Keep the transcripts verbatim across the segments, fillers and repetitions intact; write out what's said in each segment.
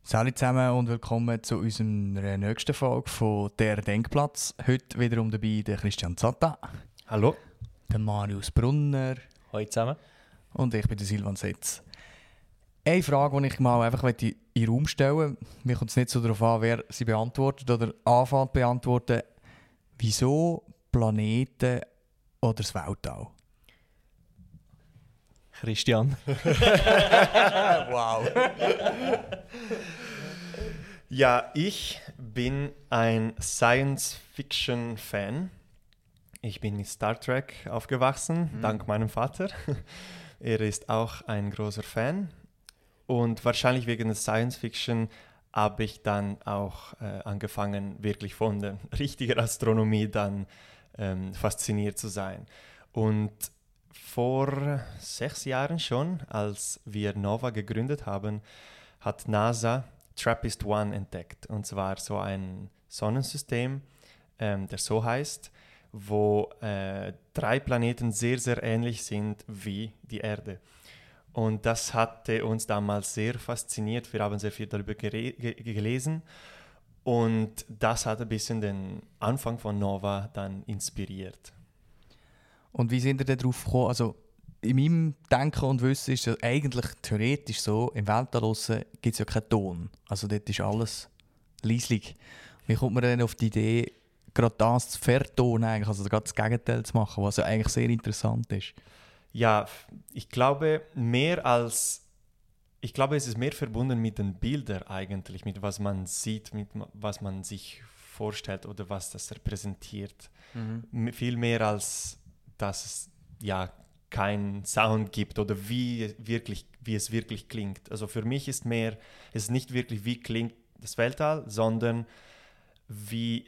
Salut zusammen und willkommen zu unserer nächsten Folge von «Der Denkplatz». Heute wiederum dabei der Christian Zatta. Hallo. Der Marius Brunner. Hallo zusammen. Und ich bin der Silvan Setz. Eine Frage, die ich mal einfach in den Raum stellen möchte. Mir kommt es nicht so darauf an, wer sie beantwortet oder anfängt beantworten. Wieso Planeten oder das Weltall? Christian. Wow. Ja, ich bin ein Science-Fiction-Fan. Ich bin mit Star Trek aufgewachsen, mhm. dank meinem Vater. Er ist auch ein großer Fan. Und wahrscheinlich wegen der Science-Fiction habe ich dann auch äh, angefangen, wirklich von der richtigen Astronomie dann ähm, fasziniert zu sein. Und vor sechs Jahren schon, als wir NOVA gegründet haben, hat NASA TRAPPIST eins entdeckt. Und zwar so ein Sonnensystem, ähm, der so heißt, wo äh, drei Planeten sehr, sehr ähnlich sind wie die Erde. Und das hatte uns damals sehr fasziniert. Wir haben sehr viel darüber gere- ge- gelesen. Und das hat ein bisschen den Anfang von NOVA dann inspiriert. Und wie sind ihr denn darauf gekommen? Also in meinem Denken und Wissen ist es eigentlich theoretisch so, im Weltall draussen gibt es ja keinen Ton. Also dort ist alles leislich. Wie kommt man denn auf die Idee, gerade das zu vertonen, eigentlich, also gerade das Gegenteil zu machen, was ja eigentlich sehr interessant ist? Ja, ich glaube, mehr als, ich glaube, es ist mehr verbunden mit den Bildern eigentlich, mit was man sieht, mit was man sich vorstellt oder was das repräsentiert. Mhm. Viel mehr als dass es ja keinen Sound gibt oder wie, wirklich, wie es wirklich klingt. Also für mich ist mehr, es ist nicht wirklich, wie klingt das Weltall, sondern wie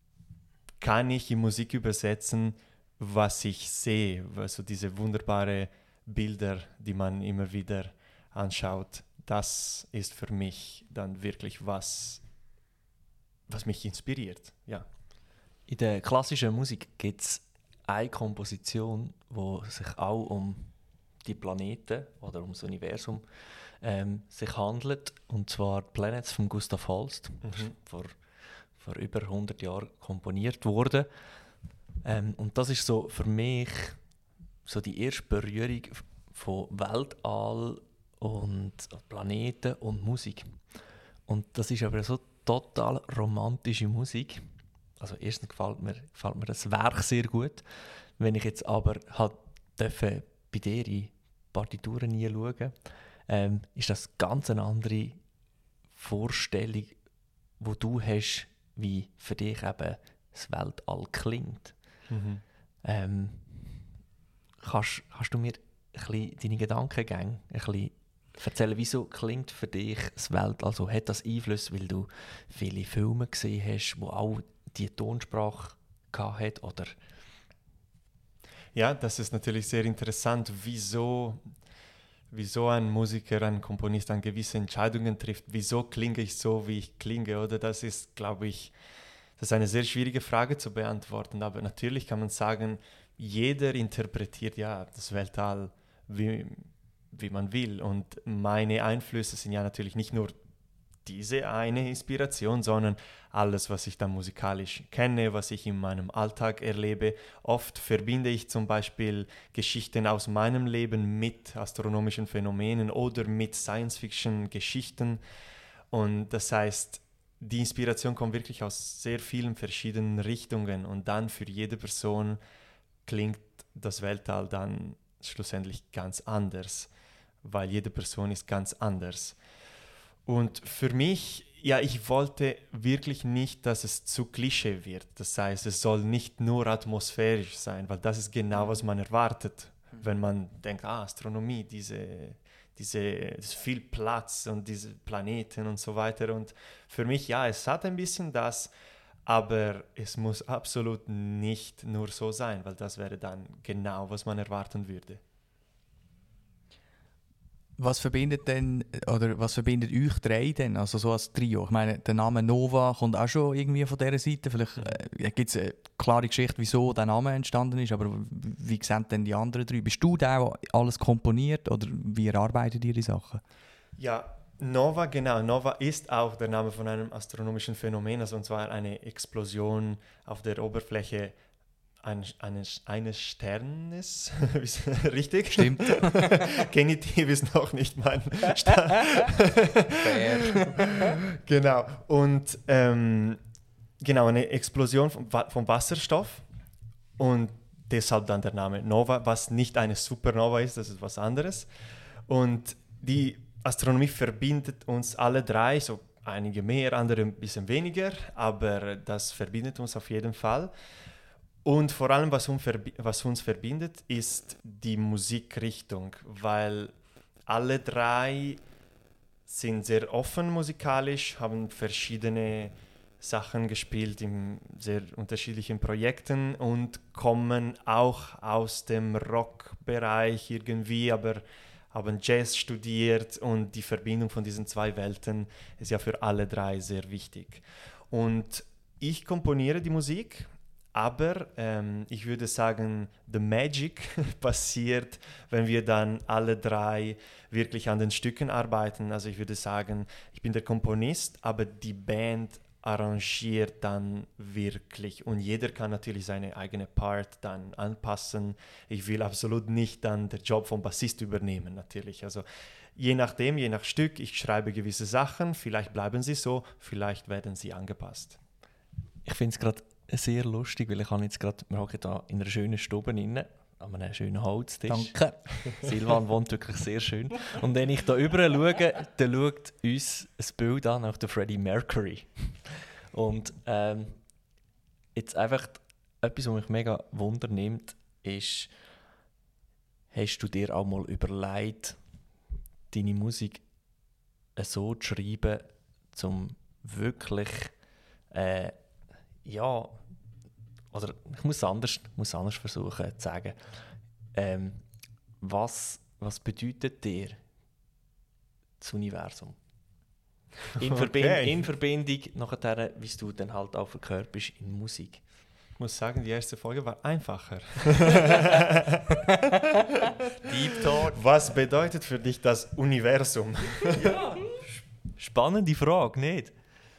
kann ich in Musik übersetzen, was ich sehe. Also diese wunderbaren Bilder, die man immer wieder anschaut, das ist für mich dann wirklich was, was mich inspiriert. Ja. In der klassischen Musik gibt es eine Komposition, die sich auch um die Planeten oder um das Universum ähm, sich handelt, und zwar Planets von Gustav Holst, mhm. vor, vor über hundert Jahren komponiert wurde. Ähm, und das ist so für mich so die erste Berührung von Weltall und Planeten und Musik. Und das ist aber so total romantische Musik. Also erstens gefällt mir, gefällt mir das Werk sehr gut. Wenn ich jetzt aber halt dürfen bei dir in Partituren hinschauen, ähm, ist das ganz eine andere Vorstellung, die du hast, wie für dich eben das Weltall klingt. Mhm. Ähm, kannst, kannst du mir ein bisschen deine Gedankengänge ein bisschen erzählen, wieso klingt für dich das Weltall? Also hat das Einfluss, weil du viele Filme gesehen hast, wo auch die Tonsprache hat, oder? Ja, das ist natürlich sehr interessant, wieso, wieso ein Musiker, ein Komponist an gewisse Entscheidungen trifft. Wieso klinge ich so, wie ich klinge? Oder das ist, glaube ich, das ist eine sehr schwierige Frage zu beantworten. Aber natürlich kann man sagen, jeder interpretiert ja das Weltall, wie, wie man will. Und meine Einflüsse sind ja natürlich nicht nur diese eine Inspiration, sondern alles, was ich dann musikalisch kenne, was ich in meinem Alltag erlebe. Oft verbinde ich zum Beispiel Geschichten aus meinem Leben mit astronomischen Phänomenen oder mit Science-Fiction-Geschichten. Und das heißt, die Inspiration kommt wirklich aus sehr vielen verschiedenen Richtungen. Und dann für jede Person klingt das Weltall dann schlussendlich ganz anders, weil jede Person ist ganz anders. Und für mich, ja, ich wollte wirklich nicht, dass es zu Klischee wird. Das heißt, es soll nicht nur atmosphärisch sein, weil das ist genau, was man erwartet, wenn man denkt, ah, Astronomie, diese, diese, das ist viel Platz und diese Planeten und so weiter. Und für mich, ja, es hat ein bisschen das, aber es muss absolut nicht nur so sein, weil das wäre dann genau, was man erwarten würde. Was verbindet denn, oder was verbindet euch drei denn, also so als Trio? Ich meine, der Name Nova kommt auch schon irgendwie von dieser Seite. Vielleicht äh, gibt es eine klare Geschichte, wieso der Name entstanden ist, aber wie sehen denn die anderen drei? Bist du der, der alles komponiert, oder wie erarbeitet ihr die Sachen? Ja, Nova, genau. Nova ist auch der Name von einem astronomischen Phänomen, also und zwar eine Explosion auf der Oberfläche eines, eines, eines Sternes. Richtig? Stimmt. Genitiv ist noch nicht mein Sta- Genau. Und ähm, genau, eine Explosion vom, vom Wasserstoff und deshalb dann der Name Nova, was nicht eine Supernova ist, das ist was anderes. Und die Astronomie verbindet uns alle drei, so einige mehr, andere ein bisschen weniger, aber das verbindet uns auf jeden Fall. Und vor allem, was uns, verbi- was uns verbindet, ist die Musikrichtung, weil alle drei sind sehr offen musikalisch, haben verschiedene Sachen gespielt in sehr unterschiedlichen Projekten und kommen auch aus dem Rockbereich irgendwie, aber haben Jazz studiert und die Verbindung von diesen zwei Welten ist ja für alle drei sehr wichtig. Und ich komponiere die Musik, aber ähm, ich würde sagen, the magic passiert, wenn wir dann alle drei wirklich an den Stücken arbeiten. Also ich würde sagen, ich bin der Komponist, aber die Band arrangiert dann wirklich und jeder kann natürlich seine eigene Part dann anpassen. Ich will absolut nicht dann den Job vom Bassist übernehmen natürlich. Also je nachdem, je nach Stück, ich schreibe gewisse Sachen, vielleicht bleiben sie so, vielleicht werden sie angepasst. Ich finde es gerade sehr lustig, weil ich habe jetzt gerade, wir hocken hier in einer schönen Stube drin, an einem schönen Holztisch. Danke. Silvan wohnt wirklich sehr schön. Und wenn ich da rüber schaue, dann schaut uns ein Bild an auf den Freddie Mercury. Und ähm, jetzt einfach etwas, was mich mega Wunder nimmt, ist, hast du dir auch mal überlegt, deine Musik so zu schreiben, um wirklich, äh, ja, oder ich muss anders, muss anders versuchen zu sagen, ähm, was, was bedeutet dir das Universum? In, Okay. Verbind, in Verbindung nachher, wie du dann halt auch verkörperst in Musik. Ich muss sagen, die erste Folge war einfacher. Deep Talk. Was bedeutet für dich das Universum? Ja, spannende Frage, nicht?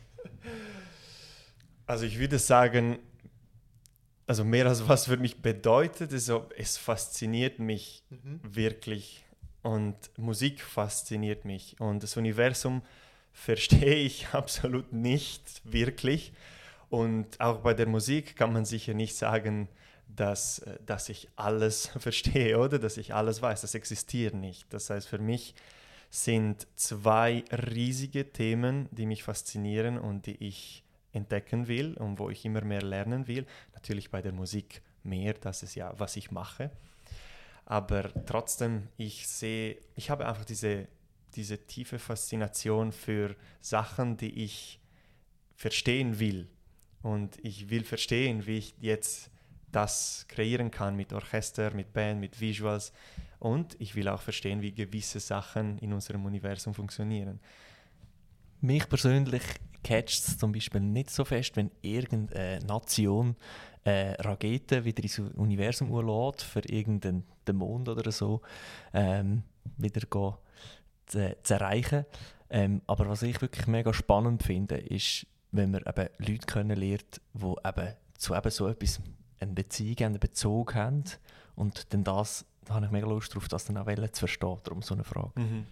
Also ich würde sagen, also mehr als was für mich bedeutet, ist so, es fasziniert mich mhm. wirklich und Musik fasziniert mich und das Universum verstehe ich absolut nicht wirklich und auch bei der Musik kann man sicher nicht sagen, dass, dass ich alles verstehe oder dass ich alles weiß, das existiert nicht. Das heißt, für mich sind zwei riesige Themen, die mich faszinieren und die ich entdecken will und wo ich immer mehr lernen will. Natürlich bei der Musik mehr, das ist ja, was ich mache. Aber trotzdem, ich sehe, ich habe einfach diese, diese tiefe Faszination für Sachen, die ich verstehen will. Und ich will verstehen, wie ich jetzt das kreieren kann mit Orchester, mit Band, mit Visuals. Und ich will auch verstehen, wie gewisse Sachen in unserem Universum funktionieren. Mich persönlich catcht es zum Beispiel nicht so fest, wenn irgendeine Nation äh, Raketen wieder ins Universum urlässt, für irgendeinen Mond oder so ähm, wieder go, zu, zu erreichen. Ähm, aber was ich wirklich mega spannend finde, ist, wenn man eben Leute kennenlernt, die eben zu eben so etwas eine Beziehung haben, einen Bezug haben und dann das, da habe ich mega Lust darauf, das dann auch zu verstehen, darum so eine Frage. Mhm.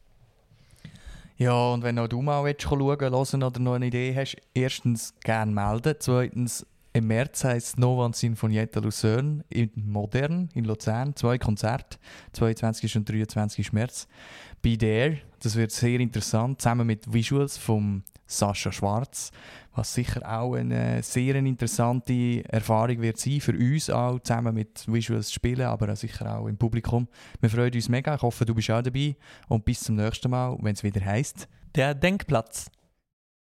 Ja, und wenn auch du mal schauen willst, hören oder noch eine Idee hast, erstens gerne melden. Zweitens, im März heisst Nova und Sinfonietta Lucerne in Modern in Luzern. Zwei Konzerte, zweiundzwanzigsten und dreiundzwanzigsten März. Be there, das wird sehr interessant, zusammen mit Visuals von Sascha Schwarz, was sicher auch eine sehr interessante Erfahrung wird sein, für uns auch, zusammen mit Visuals zu spielen, aber auch sicher auch im Publikum. Wir freuen uns mega, ich hoffe, du bist auch dabei und bis zum nächsten Mal, wenn es wieder heisst Der Denkplatz.